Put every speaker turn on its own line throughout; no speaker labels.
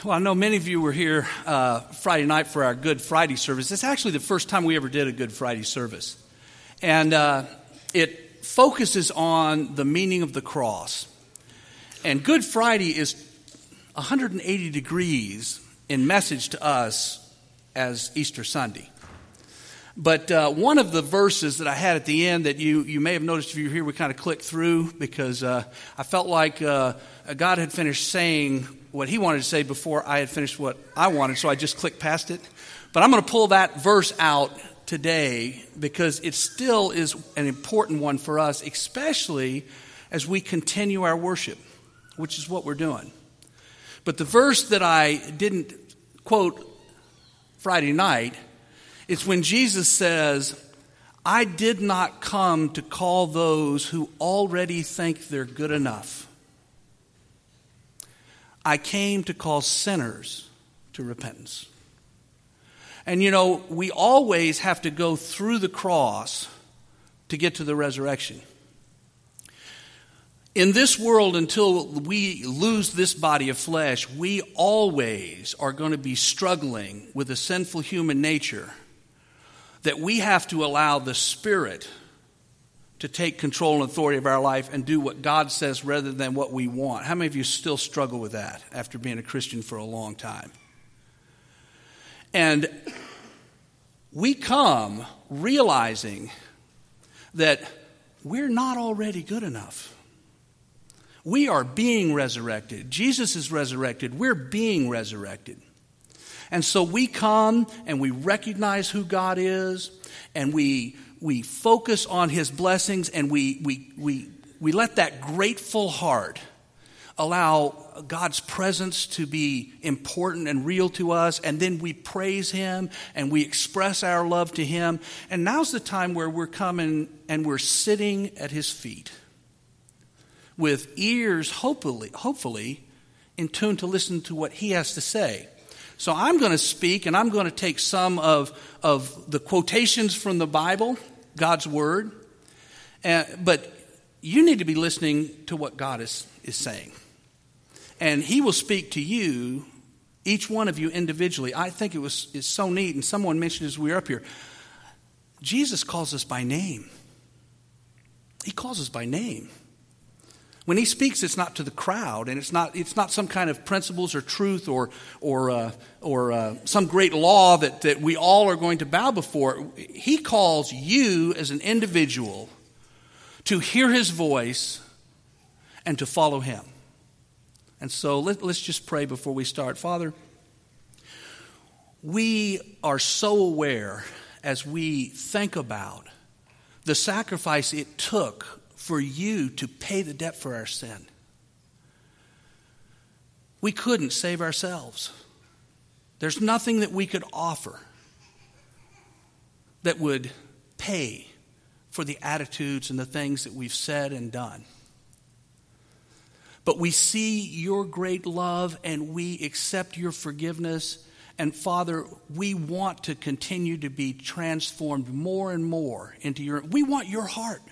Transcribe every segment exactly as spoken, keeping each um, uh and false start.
Well, I know many of you were here uh, Friday night for our Good Friday service. It's actually the first time we ever did a Good Friday service. And uh, it focuses on the meaning of the cross. And Good Friday is one hundred eighty degrees in message to us as Easter Sunday. But uh, one of the verses that I had at the end that you, you may have noticed if you were here, we kind of clicked through because uh, I felt like uh, God had finished saying what he wanted to say before I had finished what I wanted, so I just clicked past it. But I'm going to pull that verse out today because it still is an important one for us, especially as we continue our worship, which is what we're doing. But the verse that I didn't quote Friday night, it's when Jesus says, "I did not come to call those who already think they're good enough. I came to call sinners to repentance." And you know, we always have to go through the cross to get to the resurrection. In this world, until we lose this body of flesh, we always are going to be struggling with a sinful human nature that we have to allow the Spirit to take control and authority of our life and do what God says rather than what we want. How many of you still struggle with that after being a Christian for a long time? And we come realizing that we're not already good enough. We are being resurrected. Jesus is resurrected. We're being resurrected. And so we come and we recognize who God is, and we we focus on his blessings, and we we we we let that grateful heart allow God's presence to be important and real to us, and then we praise him and we express our love to him. And now's the time where we're coming and we're sitting at his feet with ears hopefully hopefully in tune to listen to what he has to say. So I'm going to speak, and I'm going to take some of, of the quotations from the Bible, God's Word. Uh, but you need to be listening to what God is, is saying. And he will speak to you, each one of you individually. I think it was it's so neat, and someone mentioned as we were up here, Jesus calls us by name. He calls us by name. When he speaks, it's not to the crowd, and it's not it's not some kind of principles or truth or or uh, or uh, some great law that, that we all are going to bow before. He calls you as an individual to hear his voice and to follow him. And so let, let's just pray before we start. Father, we are so aware as we think about the sacrifice it took for you to pay the debt for our sin. We couldn't save ourselves. There's nothing that we could offer that would pay for the attitudes and the things that we've said and done. But we see your great love and we accept your forgiveness. And Father, we want to continue to be transformed more and more into your, we want your heart.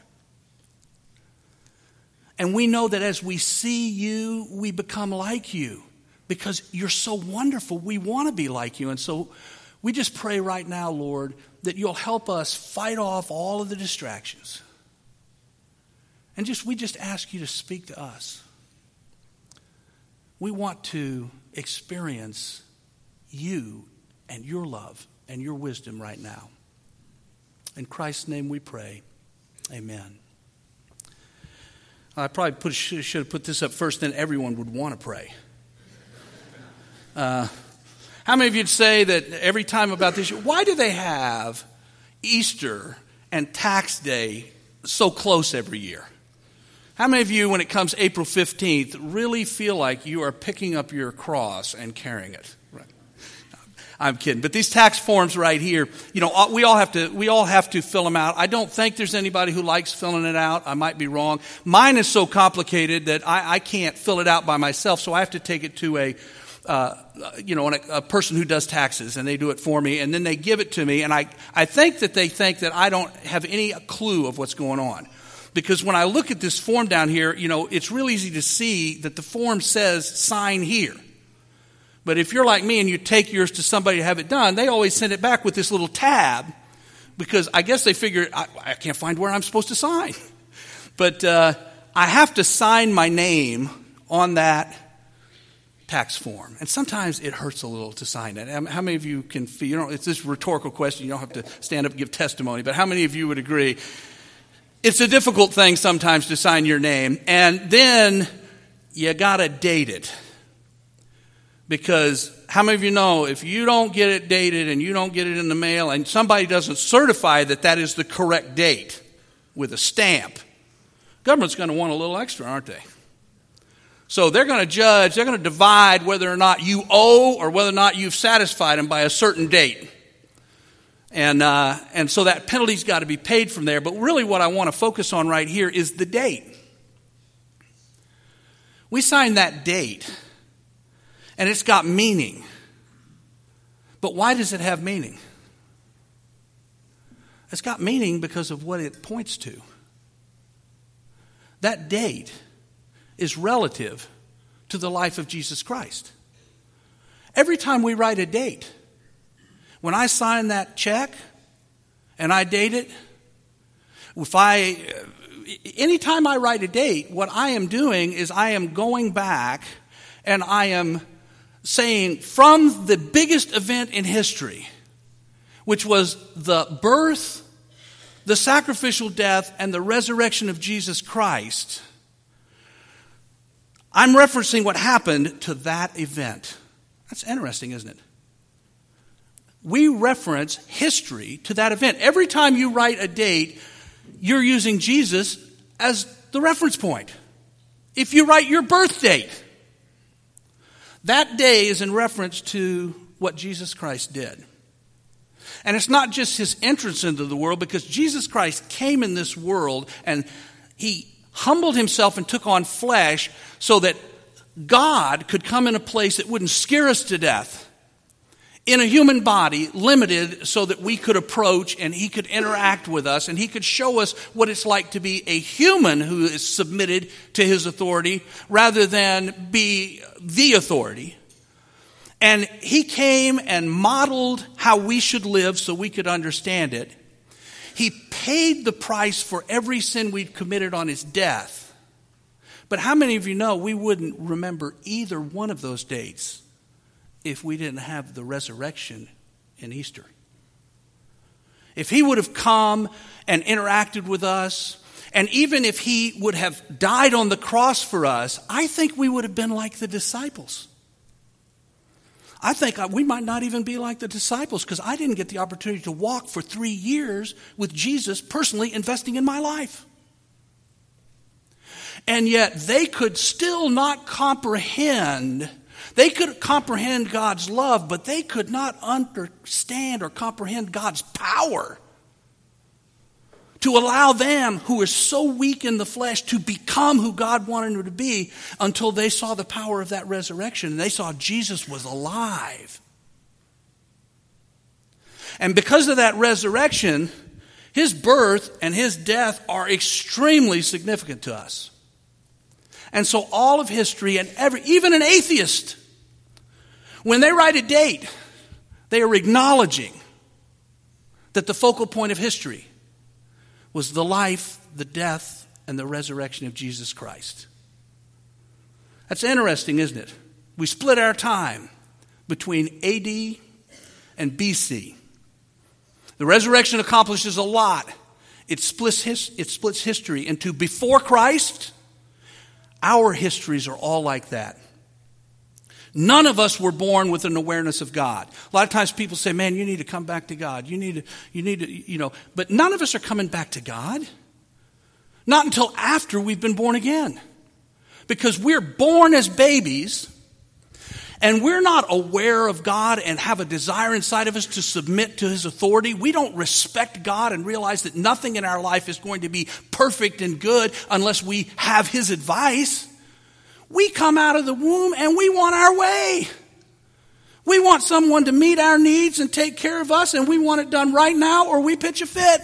And we know that as we see you, we become like you because you're so wonderful. We want to be like you. And so we just pray right now, Lord, that you'll help us fight off all of the distractions. And just we just ask you to speak to us. We want to experience you and your love and your wisdom right now. In Christ's name we pray. Amen. I probably put, should, should have put this up first, then everyone would want to pray. Uh, how many of you would say that every time about this, why do they have Easter and tax day so close every year? How many of you, when it comes April fifteenth, really feel like you are picking up your cross and carrying it? Right. I'm kidding. But these tax forms right here, you know, we all have to we all have to fill them out. I don't think there's anybody who likes filling it out. I might be wrong. Mine is so complicated that I, I can't fill it out by myself, so I have to take it to a uh, you know, a, a person who does taxes, and they do it for me, and then they give it to me, and I, I think that they think that I don't have any clue of what's going on. Because when I look at this form down here, you know, it's real easy to see that the form says sign here. But if you're like me and you take yours to somebody to have it done, they always send it back with this little tab because I guess they figure, I, I can't find where I'm supposed to sign. But uh, I have to sign my name on that tax form. And sometimes it hurts a little to sign it. How many of you can feel, you know, it's this rhetorical question, you don't have to stand up and give testimony, but how many of you would agree it's a difficult thing sometimes to sign your name, and then you got to date it? Because how many of you know if you don't get it dated and you don't get it in the mail and somebody doesn't certify that that is the correct date with a stamp, government's going to want a little extra, aren't they? So they're going to judge, they're going to divide whether or not you owe or whether or not you've satisfied them by a certain date. And uh, and so that penalty's got to be paid from there. But really what I want to focus on right here is the date. We sign that date, and it's got meaning. But why does it have meaning? It's got meaning because of what it points to. That date is relative to the life of Jesus Christ. Every time we write a date, when I sign that check and I date it, if I, anytime I write a date, what I am doing is I am going back and I am saying from the biggest event in history, which was the birth, the sacrificial death, and the resurrection of Jesus Christ, I'm referencing what happened to that event. That's interesting, isn't it? We reference history to that event. Every time you write a date, you're using Jesus as the reference point. If you write your birth date, that day is in reference to what Jesus Christ did. And it's not just his entrance into the world, because Jesus Christ came in this world and he humbled himself and took on flesh so that God could come in a place that wouldn't scare us to death, in a human body, limited so that we could approach and he could interact with us and he could show us what it's like to be a human who is submitted to his authority rather than be the authority. And he came and modeled how we should live so we could understand it. He paid the price for every sin we'd committed on his death. But how many of you know we wouldn't remember either one of those dates if we didn't have the resurrection in Easter? If he would have come and interacted with us, and even if he would have died on the cross for us, I think we would have been like the disciples. I think we might not even be like the disciples, because I didn't get the opportunity to walk for three years with Jesus personally investing in my life. And yet they could still not comprehend. They could comprehend God's love, but they could not understand or comprehend God's power to allow them who are so weak in the flesh to become who God wanted them to be until they saw the power of that resurrection and they saw Jesus was alive. And because of that resurrection, his birth and his death are extremely significant to us. And so all of history, and every, even an atheist, when they write a date, they are acknowledging that the focal point of history was the life, the death, and the resurrection of Jesus Christ. That's interesting, isn't it? We split our time between A D and B C. The resurrection accomplishes a lot. It splits, his, it splits history into before Christ. Our histories are all like that. None of us were born with an awareness of God. A lot of times people say, man, you need to come back to God. You need to, you need to, you know, but none of us are coming back to God. Not until after we've been born again. Because we're born as babies and we're not aware of God and have a desire inside of us to submit to his authority. We don't respect God and realize that nothing in our life is going to be perfect and good unless we have his advice. We come out of the womb and we want our way. We want someone to meet our needs and take care of us, and we want it done right now or we pitch a fit.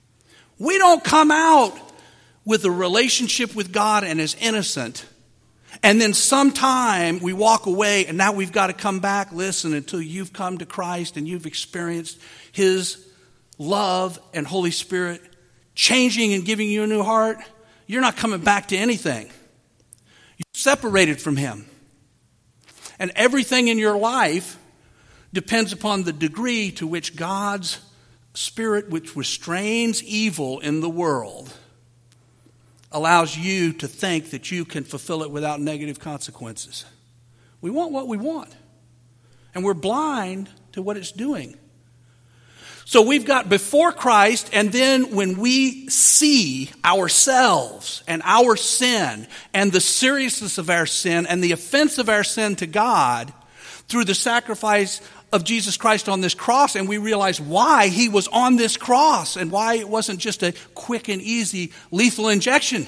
We don't come out with a relationship with God and as innocent And then sometime we walk away and now we've got to come back. Listen, until you've come to Christ and you've experienced His love and Holy Spirit changing and giving you a new heart, you're not coming back to anything. You're separated from Him. And everything in your life depends upon the degree to which God's Spirit, which restrains evil in the world, allows you to think that you can fulfill it without negative consequences. We want what we want. And we're blind to what it's doing. So we've got before Christ, and then when we see ourselves and our sin and the seriousness of our sin and the offense of our sin to God through the sacrifice of Jesus Christ on this cross, and we realize why He was on this cross and why it wasn't just a quick and easy lethal injection.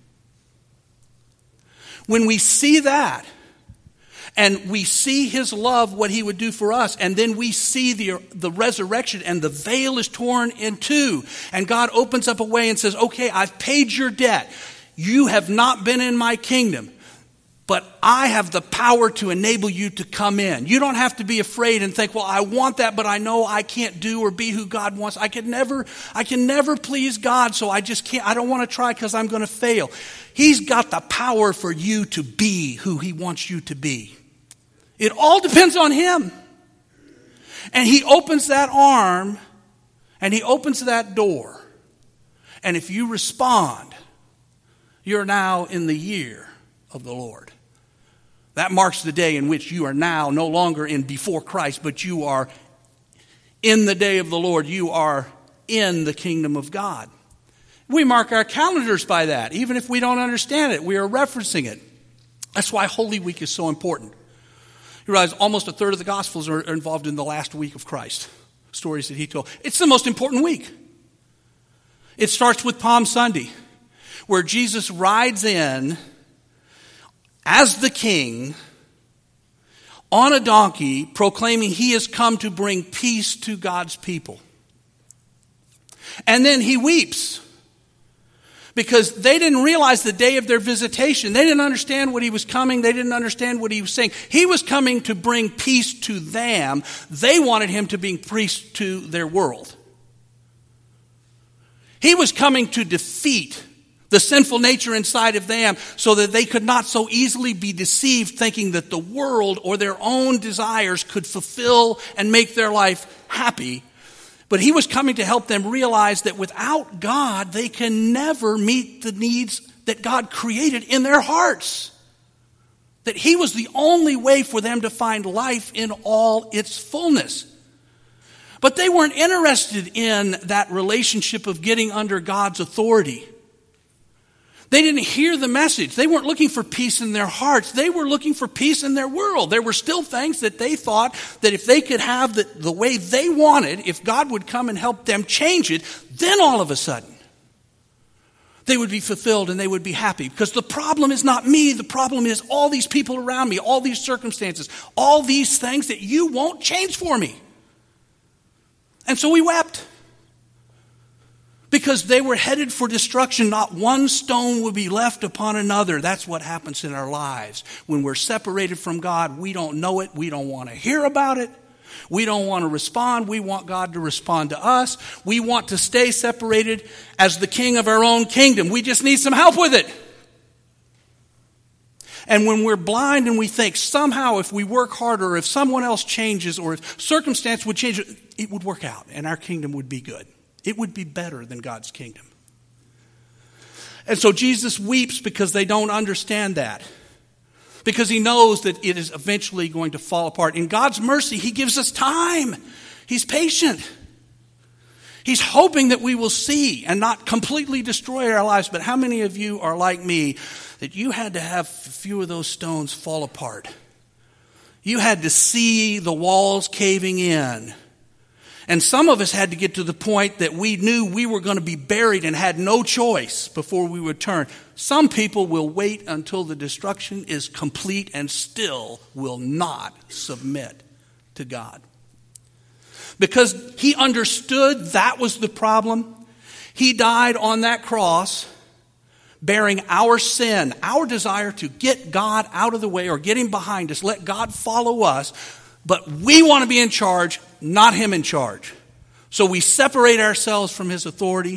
When we see that, and we see His love, what He would do for us, and then we see the, the resurrection, and the veil is torn in two, and God opens up a way and says, okay, I've paid your debt. You have not been in my kingdom, but I have the power to enable you to come in. You don't have to be afraid and think, well, I want that, but I know I can't do or be who God wants. I can never, I can never please God, so I just can't, I don't want to try because I'm going to fail. He's got the power for you to be who He wants you to be. It all depends on Him. And He opens that arm and He opens that door. And if you respond, you're now in the year of the Lord. That marks the day in which you are now no longer in before Christ, but you are in the day of the Lord. You are in the kingdom of God. We mark our calendars by that. Even if we don't understand it, we are referencing it. That's why Holy Week is so important. You realize almost a third of the Gospels are involved in the last week of Christ. Stories that He told. It's the most important week. It starts with Palm Sunday, where Jesus rides in as the King on a donkey, proclaiming He has come to bring peace to God's people. And then He weeps, because they didn't realize the day of their visitation. They didn't understand what He was coming. They didn't understand what He was saying. He was coming to bring peace to them. They wanted Him to bring peace to their world. He was coming to defeat the sinful nature inside of them so that they could not so easily be deceived thinking that the world or their own desires could fulfill and make their life happy. But He was coming to help them realize that without God, they can never meet the needs that God created in their hearts. That He was the only way for them to find life in all its fullness. But they weren't interested in that relationship of getting under God's authority. They didn't hear the message. They weren't looking for peace in their hearts. They were looking for peace in their world. There were still things that they thought that if they could have the, the way they wanted, if God would come and help them change it, then all of a sudden they would be fulfilled and they would be happy. Because the problem is not me. The problem is all these people around me, all these circumstances, all these things that you won't change for me. And so we wept. Because they were headed for destruction. Not one stone would be left upon another. That's what happens in our lives. When we're separated from God, we don't know it. We don't want to hear about it. We don't want to respond. We want God to respond to us. We want to stay separated as the king of our own kingdom. We just need some help with it. And when we're blind and we think somehow if we work harder, or if someone else changes, or if circumstance would change, it would work out and our kingdom would be good. It would be better than God's kingdom. And so Jesus weeps because they don't understand that. Because He knows that it is eventually going to fall apart. In God's mercy, He gives us time. He's patient. He's hoping that we will see and not completely destroy our lives. But how many of you are like me, that you had to have a few of those stones fall apart? You had to see the walls caving in. And some of us had to get to the point that we knew we were going to be buried and had no choice before we would turn. Some people will wait until the destruction is complete and still will not submit to God. Because He understood that was the problem. He died on that cross bearing our sin, our desire to get God out of the way or get him behind us, let God follow us, but we want to be in charge, not him in charge. So we separate ourselves from his authority.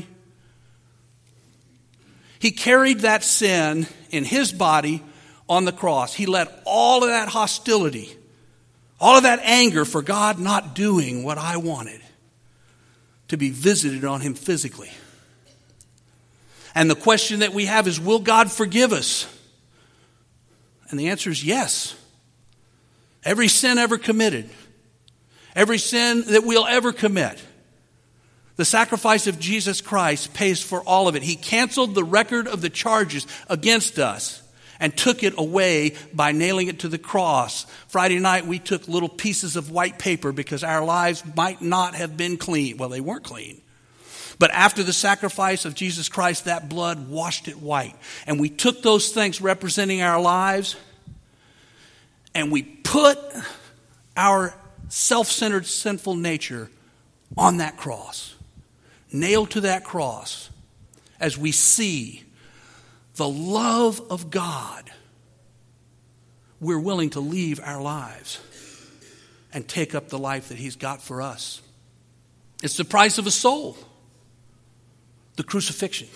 He carried that sin in his body on the cross. He let all of that hostility, all of that anger for God not doing what I wanted, to be visited on him physically. And the question that we have is, will God forgive us? And the answer is yes. Every sin ever committed, every sin that we'll ever commit, the sacrifice of Jesus Christ pays for all of it. He canceled the record of the charges against us and took it away by nailing it to the cross. Friday night we took little pieces of white paper because our lives might not have been clean. Well, they weren't clean. But after the sacrifice of Jesus Christ, that blood washed it white. And we took those things representing our lives, and we put our self-centered sinful nature on that cross, nailed to that cross, as we see the love of God. We're willing to leave our lives and take up the life that he's got for us. It's the price of a soul. The crucifixion.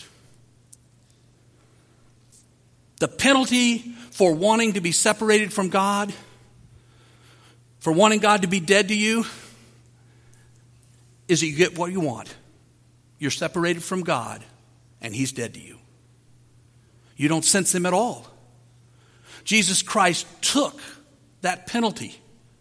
The penalty for wanting to be separated from God, for wanting God to be dead to you, is that you get what you want. You're separated from God, and he's dead to you. You don't sense him at all. Jesus Christ took that penalty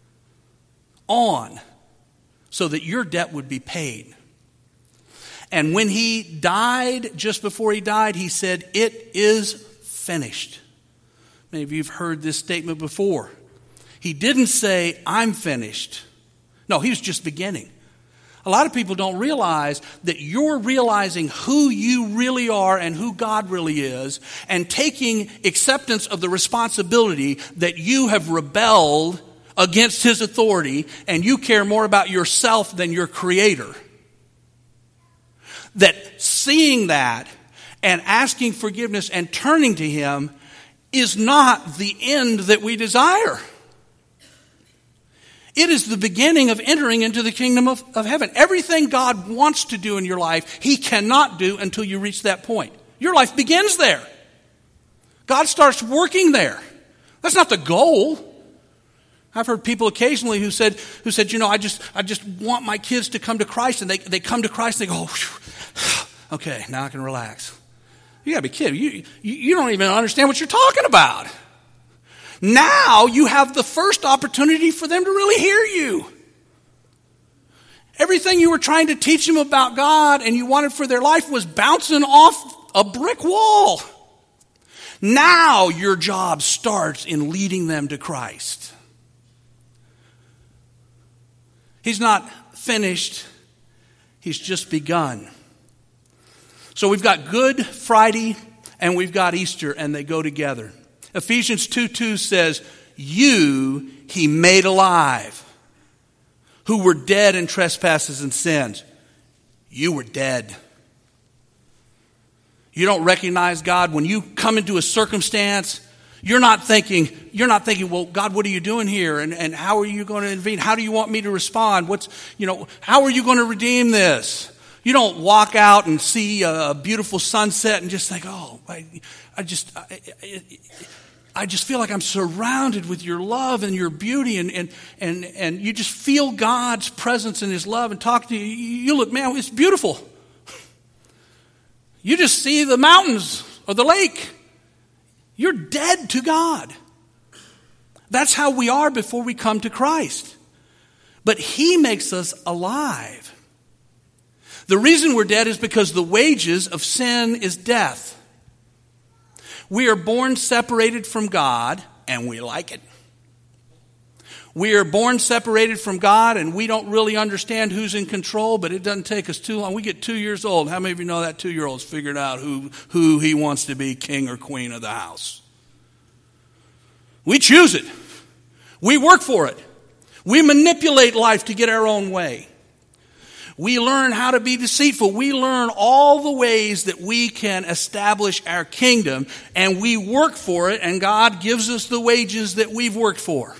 on so that your debt would be paid. And when he died, just before he died, he said, "It is finished." Many of you have heard this statement before. He didn't say, "I'm finished." No, he was just beginning. A lot of people don't realize that you're realizing who you really are and who God really is, and taking acceptance of the responsibility that you have rebelled against his authority and you care more about yourself than your Creator. That seeing that and asking forgiveness and turning to him is not the end that we desire. It is the beginning of entering into the kingdom of, of heaven. Everything God wants to do in your life, he cannot do until you reach that point. Your life begins there. God starts working there. That's not the goal. I've heard people occasionally who said, who said, you know, I just, I just want my kids to come to Christ, and they, they come to Christ and they go, oh, okay, now I can relax. You gotta be kidding. You, you, you don't even understand what you're talking about. Now you have the first opportunity for them to really hear you. Everything you were trying to teach them about God and you wanted for their life was bouncing off a brick wall. Now your job starts in leading them to Christ. He's not finished. He's just begun. So we've got Good Friday and we've got Easter, and they go together. Ephesians two two says, "You he made alive, who were dead in trespasses and sins." You were dead. You don't recognize God. When you come into a circumstance, you're not thinking, you're not thinking, well, God, what are you doing here? And, and how are you going to intervene? How do you want me to respond? What's, you know, how are you going to redeem this? You don't walk out and see a beautiful sunset and just think, oh, I, I just, I, I, I just feel like I'm surrounded with your love and your beauty, and, and, and, and you just feel God's presence and his love and talk to you. You look, man, it's beautiful. You just see the mountains or the lake. You're dead to God. That's how we are before we come to Christ. But he makes us alive. The reason we're dead is because the wages of sin is death. We are born separated from God, and we like it. We are born separated from God, and we don't really understand who's in control, but it doesn't take us too long. We get two years old. How many of you know that two-year-old's figured out who, who he wants to be king or queen of the house? We choose it. We work for it. We manipulate life to get our own way. We learn how to be deceitful. We learn all the ways that we can establish our kingdom, and we work for it, and God gives us the wages that we've worked for.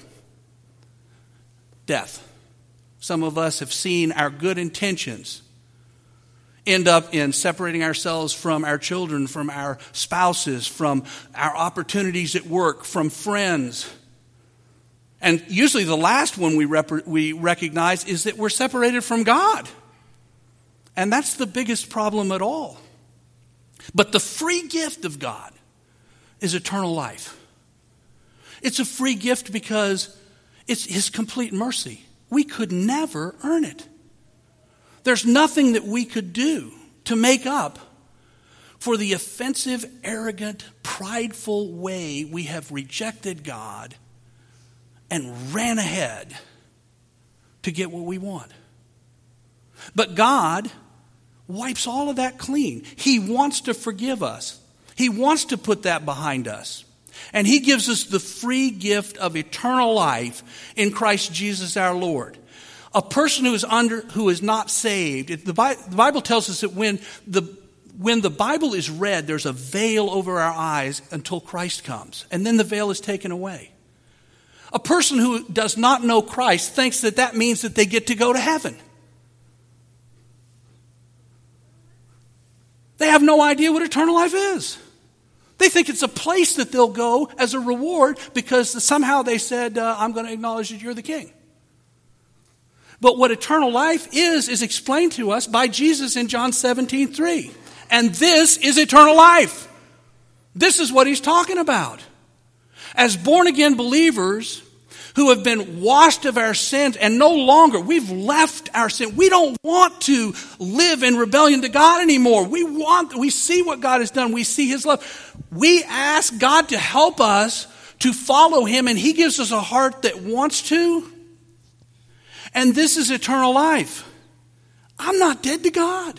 Death. Some of us have seen our good intentions end up in separating ourselves from our children, from our spouses, from our opportunities at work, from friends. And usually the last one we rep- we recognize is that we're separated from God. And that's the biggest problem at all. But the free gift of God is eternal life. It's a free gift because it's His complete mercy. We could never earn it. There's nothing that we could do to make up for the offensive, arrogant, prideful way we have rejected God and ran ahead to get what we want. But God wipes all of that clean. He wants to forgive us. He wants to put that behind us. And He gives us the free gift of eternal life in Christ Jesus our Lord. A person who is under, who is not saved, the Bible tells us that when the when the Bible is read, there's a veil over our eyes until Christ comes, and then the veil is taken away. A person who does not know Christ thinks that that means that they get to go to heaven. They have no idea what eternal life is. They think it's a place that they'll go as a reward because somehow they said, uh, I'm going to acknowledge that you're the king. But what eternal life is, is explained to us by Jesus in John seventeen three. And this is eternal life. This is what He's talking about. As born-again believers who have been washed of our sins and no longer, we've left our sin. We don't want to live in rebellion to God anymore. We want, we see what God has done. We see His love. We ask God to help us to follow Him, and He gives us a heart that wants to. And this is eternal life. I'm not dead to God.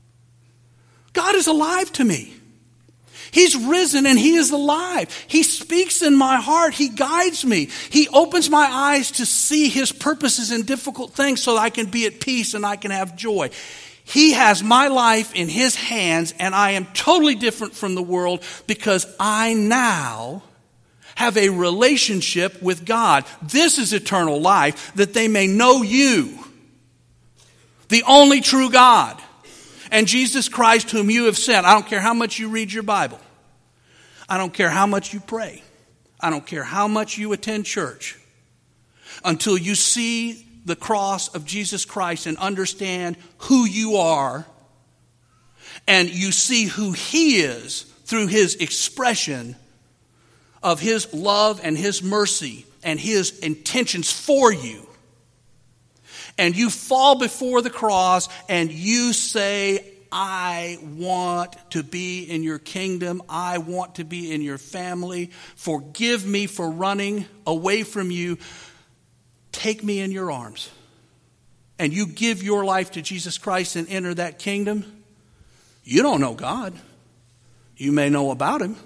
God is alive to me. He's risen and He is alive. He speaks in my heart. He guides me. He opens my eyes to see His purposes in difficult things so that I can be at peace and I can have joy. He has my life in His hands, and I am totally different from the world because I now have a relationship with God. This is eternal life, that they may know You, the only true God, and Jesus Christ whom You have sent. I don't care how much you read your Bible. I don't care how much you pray. I don't care how much you attend church. Until you see the cross of Jesus Christ and understand who you are, and you see who He is through His expression of His love and His mercy and His intentions for you. And you fall before the cross and you say, I want to be in Your kingdom. I want to be in Your family. Forgive me for running away from You. Take me in Your arms. And you give your life to Jesus Christ and enter that kingdom. You don't know God. You may know about Him,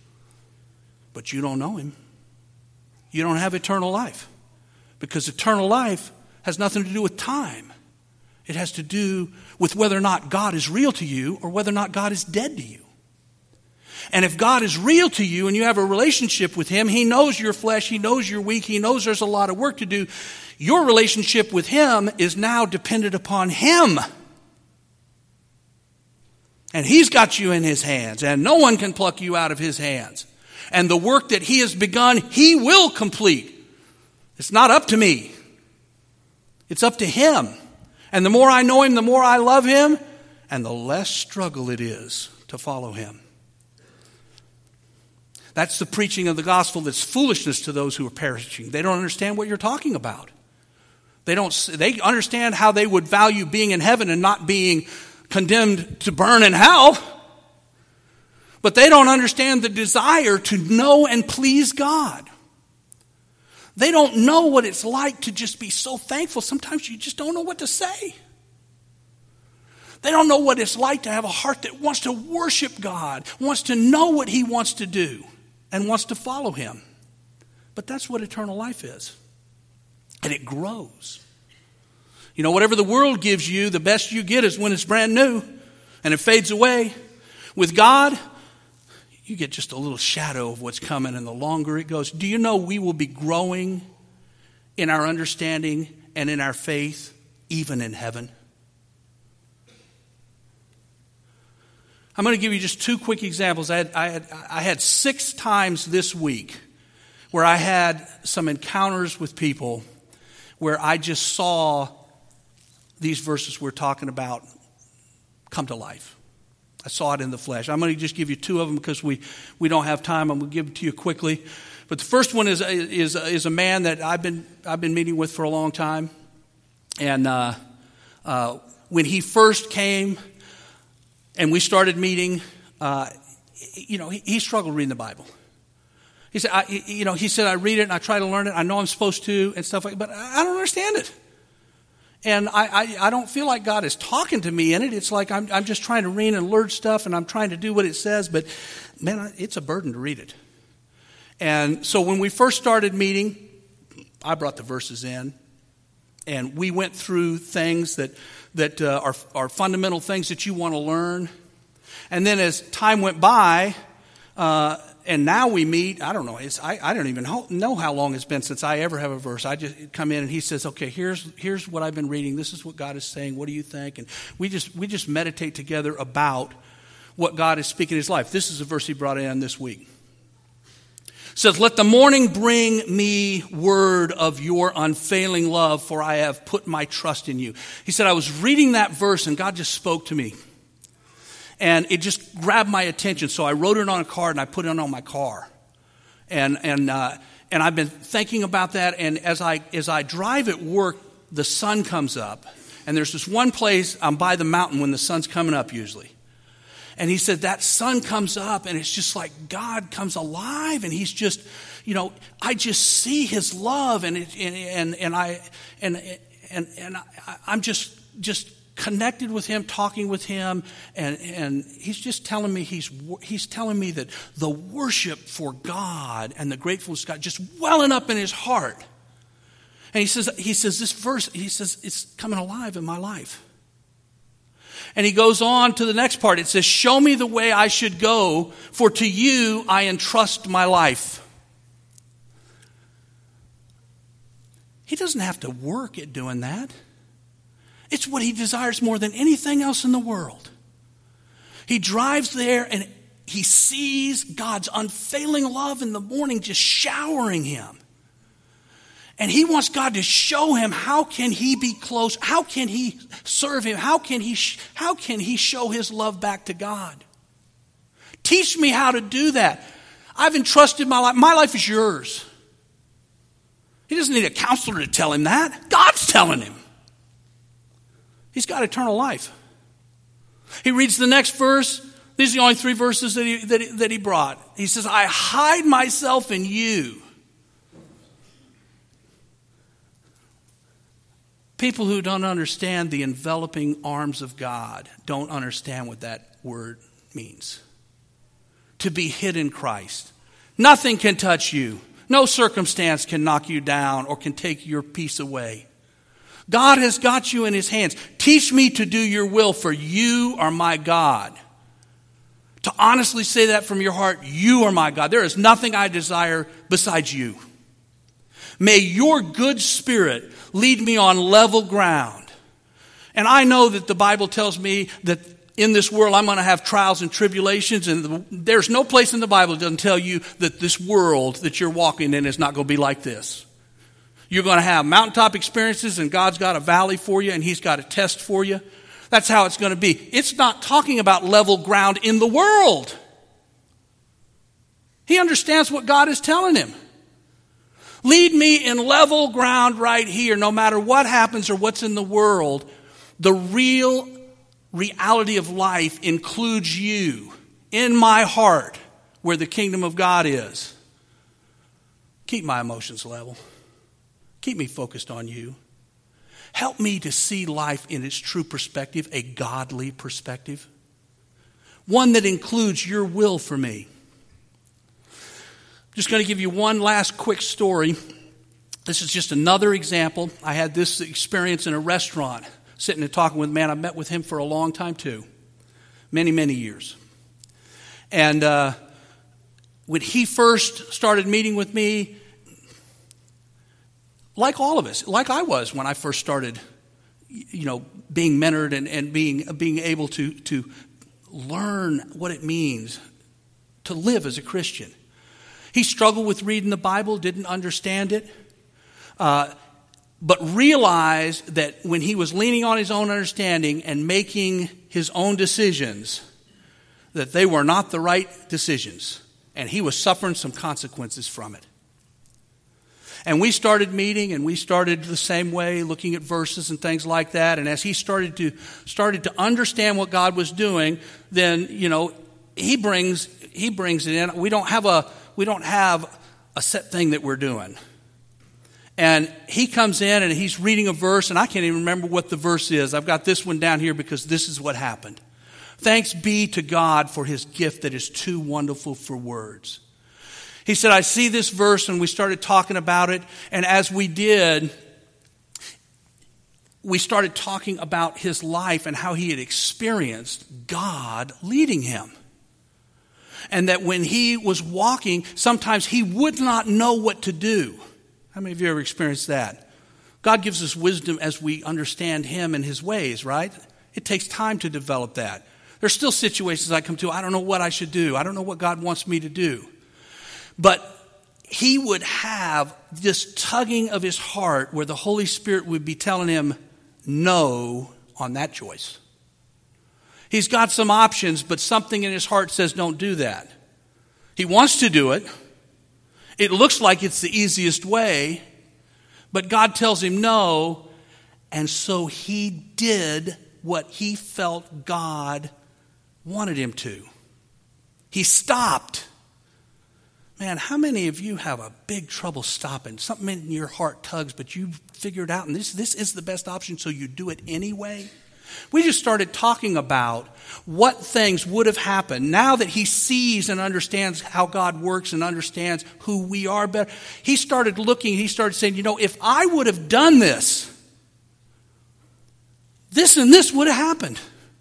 but you don't know Him. You don't have eternal life. Because eternal life has nothing to do with time. It has to do with whether or not God is real to you or whether or not God is dead to you. And if God is real to you and you have a relationship with Him, He knows your flesh, He knows you're weak, He knows there's a lot of work to do. Your relationship with Him is now dependent upon Him. And He's got you in His hands, and no one can pluck you out of His hands. And the work that He has begun, He will complete. It's not up to me. It's up to Him. And the more I know Him, the more I love Him, and the less struggle it is to follow Him. That's the preaching of the gospel that's foolishness to those who are perishing. They don't understand what you're talking about. They don't. They understand how they would value being in heaven and not being condemned to burn in hell. But they don't understand the desire to know and please God. They don't know what it's like to just be so thankful. Sometimes you just don't know what to say. They don't know what it's like to have a heart that wants to worship God, wants to know what He wants to do, and wants to follow Him. But that's what eternal life is. And it grows. You know, whatever the world gives you, the best you get is when it's brand new and it fades away. With God, you get just a little shadow of what's coming, and the longer it goes. Do you know we will be growing in our understanding and in our faith, even in heaven? I'm going to give you just two quick examples. I had, I had, I had six times this week where I had some encounters with people where I just saw these verses we're talking about come to life. I saw it in the flesh. I'm going to just give you two of them because we, we don't have time. I'm going to give them to you quickly. But the first one is is is a man that I've been I've been meeting with for a long time, and uh, uh, when he first came, and we started meeting, uh, you know, he, he struggled reading the Bible. He said, I, you know, he said, I read it and I try to learn it. I know I'm supposed to and stuff like that, but I don't understand it. And I, I, I don't feel like God is talking to me in it. It's like I'm, I'm just trying to read and learn stuff, and I'm trying to do what it says. But, man, it's a burden to read it. And so when we first started meeting, I brought the verses in, and we went through things that that uh, are, are fundamental things that you want to learn. And then as time went by, uh, and now we meet, I don't know, it's, I, I don't even know how long it's been since I ever have a verse. I just come in and he says, okay, here's here's what I've been reading. This is what God is saying. What do you think? And we just we just meditate together about what God is speaking in his life. This is a verse he brought in this week. It says, let the morning bring me word of your unfailing love, for I have put my trust in you. He said, I was reading that verse and God just spoke to me. And it just grabbed my attention. So I wrote it on a card and I put it on my car. And and uh, and I've been thinking about that. And as I as I drive at work, the sun comes up. And there's this one place, I'm by the mountain when the sun's coming up usually. And he said that sun comes up and it's just like God comes alive. And he's just, you know, I just see his love. And it, and, and and I and and and I, I'm just just. connected with him, talking with him, and, and he's just telling me he's he's telling me that the worship for God and the gratefulness to God just welling up in his heart. And he says he says this verse, he says it's coming alive in my life. And he goes on to the next part. It says, show me the way I should go, for to you I entrust my life. He doesn't have to work at doing that. It's what he desires more than anything else in the world. He drives there and he sees God's unfailing love in the morning just showering him. And he wants God to show him how can he be close, how can he serve him, how can he how can he show his love back to God. Teach me how to do that. I've entrusted my life. My life is yours. He doesn't need a counselor to tell him that. God's telling him. He's got eternal life. He reads the next verse. These are the only three verses that he, that he, that he brought. He says, I hide myself in you. People who don't understand the enveloping arms of God don't understand what that word means. To be hid in Christ. Nothing can touch you. No circumstance can knock you down or can take your peace away. God has got you in his hands. Teach me to do your will, for you are my God. To honestly say that from your heart, you are my God. There is nothing I desire besides you. May your good spirit lead me on level ground. And I know that the Bible tells me that in this world I'm going to have trials and tribulations, and there's no place in the Bible that doesn't tell you that this world that you're walking in is not going to be like this. You're going to have mountaintop experiences, and God's got a valley for you, and he's got a test for you. That's how it's going to be. It's not talking about level ground in the world. He understands what God is telling him. Lead me in level ground right here, no matter what happens or what's in the world. The real reality of life includes you in my heart, where the kingdom of God is. Keep my emotions level. Keep me focused on you. Help me to see life in its true perspective, a godly perspective. One that includes your will for me. I'm just going to give you one last quick story. This is just another example. I had this experience in a restaurant, sitting and talking with a man. I met with him for a long time too, many, many years. And uh, when he first started meeting with me, like all of us, like I was when I first started, you know, being mentored and, and being being able to, to learn what it means to live as a Christian. He struggled with reading the Bible, didn't understand it. Uh, but realized that when he was leaning on his own understanding and making his own decisions, that they were not the right decisions. And he was suffering some consequences from it. And we started meeting, and we started the same way, looking at verses and things like that. And as he started to started to understand what God was doing, then, you know, he brings he brings it in. We don't have a we don't have a set thing that we're doing. And he comes in and he's reading a verse, and I can't even remember what the verse is. I've got this one down here because this is what happened. Thanks be to God for his gift that is too wonderful for words. He said, I see this verse, and we started talking about it. And as we did, we started talking about his life and how he had experienced God leading him. And that when he was walking, sometimes he would not know what to do. How many of you ever experienced that? God gives us wisdom as we understand him and his ways, right? It takes time to develop that. There's still situations I come to, I don't know what I should do. I don't know what God wants me to do. But he would have this tugging of his heart where the Holy Spirit would be telling him no on that choice. He's got some options, but something in his heart says don't do that. He wants to do it. It looks like it's the easiest way, but God tells him no, and so he did what he felt God wanted him to. He stopped. Man, how many of you have a big trouble stopping? Something in your heart tugs, but you figured out, and this, this is the best option, so you do it anyway? We just started talking about what things would have happened now that he sees and understands how God works and understands who we are better. He started looking, he started saying, you know, if I would have done this, this and this would have happened.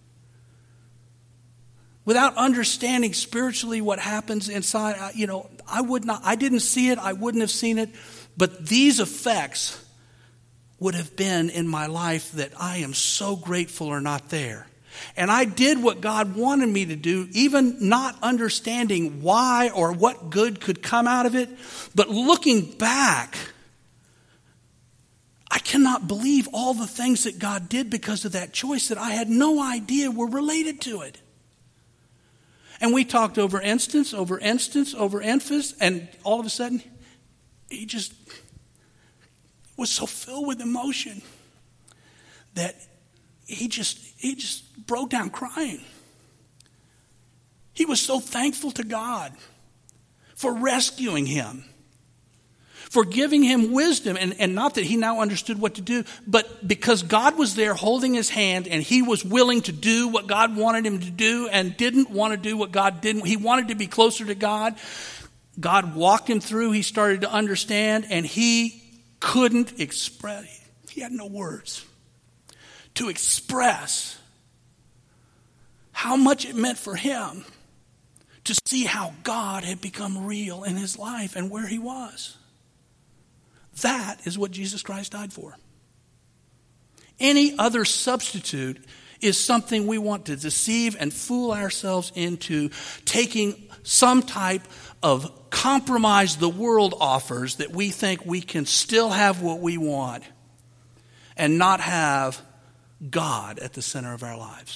Without understanding spiritually what happens inside, you know, I would not, I didn't see it, I wouldn't have seen it, but these effects would have been in my life that I am so grateful are not there. And I did what God wanted me to do, even not understanding why or what good could come out of it. But looking back, I cannot believe all the things that God did because of that choice that I had no idea were related to it. And we talked over instance, over instance, over instance, and all of a sudden, he just was so filled with emotion that he just he just broke down crying. He was so thankful to God for rescuing him, for giving him wisdom, and, and not that he now understood what to do, but because God was there holding his hand and he was willing to do what God wanted him to do and didn't want to do what God didn't. He wanted to be closer to God. God walked him through. He started to understand, and he couldn't express, he had no words to express how much it meant for him to see how God had become real in his life and where he was. That is what Jesus Christ died for. Any other substitute is something we want to deceive and fool ourselves into taking some type of compromise the world offers that we think we can still have what we want and not have God at the center of our lives.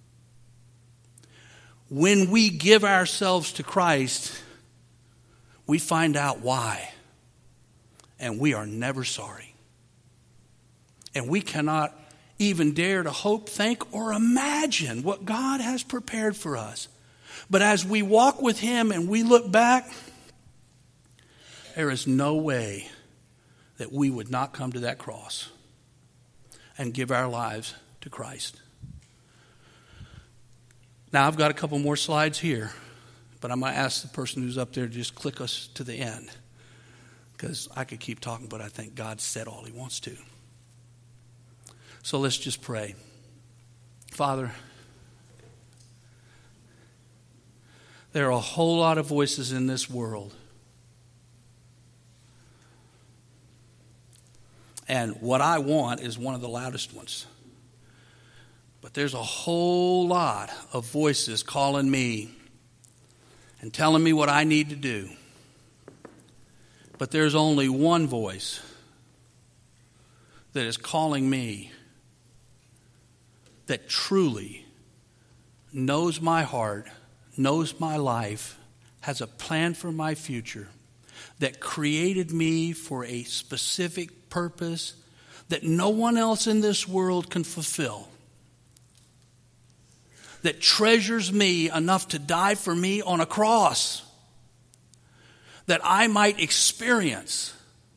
When we give ourselves to Christ, we find out why, and we are never sorry. And we cannot even dare to hope, think, or imagine what God has prepared for us. But as we walk with him and we look back, there is no way that we would not come to that cross and give our lives to Christ. Now, I've got a couple more slides here, but I'm going to ask the person who's up there to just click us to the end. because I could keep talking, but I think God said all he wants to. So let's just pray. Father, there are a whole lot of voices in this world. And what I want is one of the loudest ones. But there's a whole lot of voices calling me and telling me what I need to do. But there's only one voice that is calling me, that truly knows my heart, knows my life, has a plan for my future, that created me for a specific purpose that no one else in this world can fulfill, that treasures me enough to die for me on a cross, that I might experience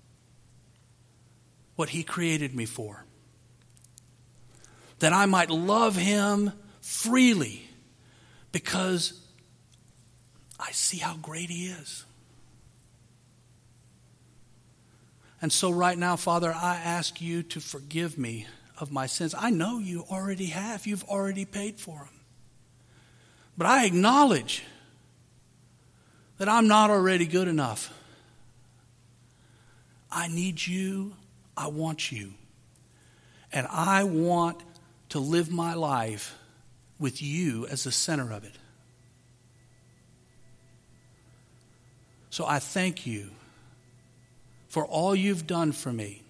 what he created me for, that I might love him freely because I see how great he is. And so right now, Father, I ask you to forgive me of my sins. I know you already have. You've already paid for them. But I acknowledge that I'm not already good enough. I need you. I want you. And I want to live my life with you as the center of it. So I thank you for all you've done for me.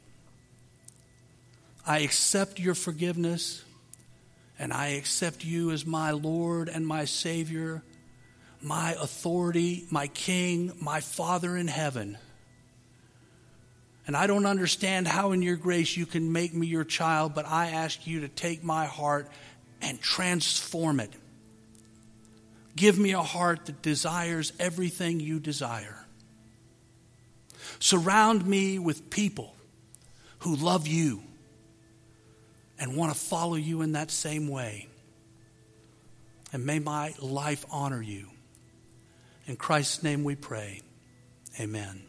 I accept your forgiveness, and I accept you as my Lord and my Savior, my authority, my King, my Father in heaven. And I don't understand how in your grace you can make me your child, but I ask you to take my heart and transform it. Give me a heart that desires everything you desire. Surround me with people who love you and want to follow you in that same way. And may my life honor you. In Christ's name we pray. Amen.